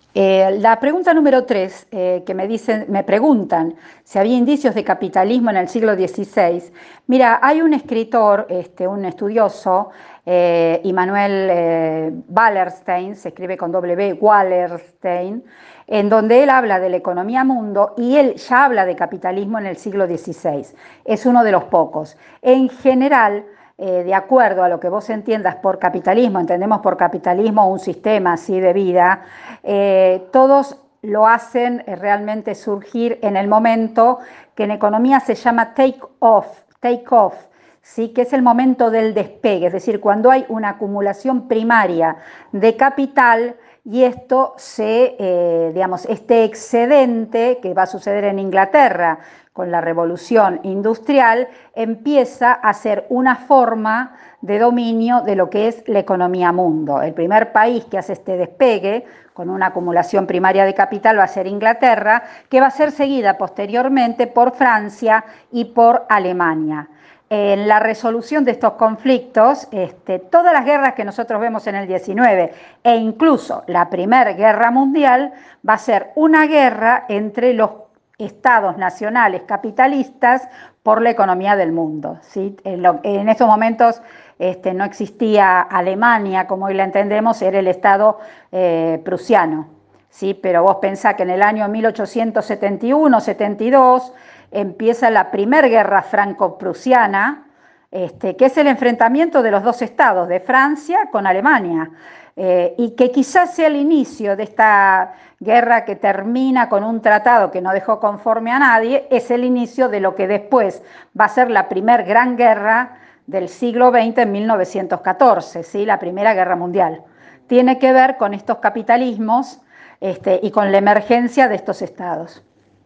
La pregunta número 3, que me preguntan si había indicios de capitalismo en el siglo XVI. Mira, hay un escritor, un estudioso, Immanuel Wallerstein, se escribe con W, Wallerstein, en donde él habla de la economía mundo y él ya habla de capitalismo en el siglo XVI. Es uno de los pocos. En general, de acuerdo a lo que vos entiendas por capitalismo, entendemos por capitalismo un sistema así de vida, todos lo hacen realmente surgir en el momento que en economía se llama take off, ¿sí? Que es el momento del despegue, es decir, cuando hay una acumulación primaria de capital y esto digamos, este excedente que va a suceder en Inglaterra con la revolución industrial, empieza a ser una forma de dominio de lo que es la economía mundo. El primer país que hace este despegue con una acumulación primaria de capital va a ser Inglaterra, que va a ser seguida posteriormente por Francia y por Alemania. En la resolución de estos conflictos, todas las guerras que nosotros vemos en el 19 e incluso la Primera Guerra Mundial va a ser una guerra entre los estados nacionales capitalistas por la economía del mundo, ¿sí? En estos momentos no existía Alemania como hoy la entendemos, era el estado prusiano, ¿sí? Pero vos pensás que en el año 1871-72 empieza la primera guerra franco-prusiana, que es el enfrentamiento de los dos estados, de Francia con Alemania, y que quizás sea el inicio de esta guerra que termina con un tratado que no dejó conforme a nadie, es el inicio de lo que después va a ser la primera gran guerra del siglo XX en 1914, ¿sí? La Primera Guerra Mundial. Tiene que ver con estos capitalismos y con la emergencia de estos estados.